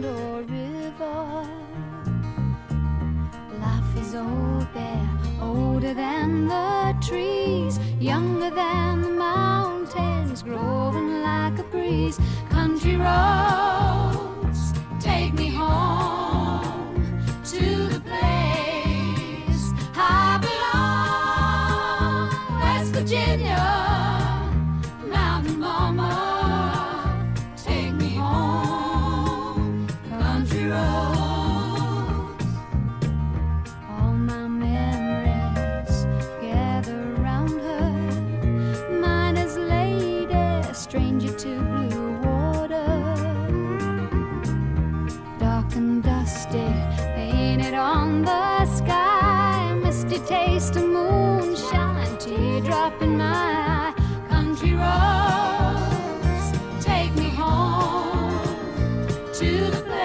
or river. Life is old there, older than the trees, younger than the mountains, growing like a breeze. Country roads, take me home to the place I belong. West Virginia, mountain mama, take me home. Country roads, all my memories gather round her. Miner's lady, stranger to blue water, dark and dusty, painted on the sky. Misty taste of moonshine, teardrop in my eye. Country roads, take me home to the place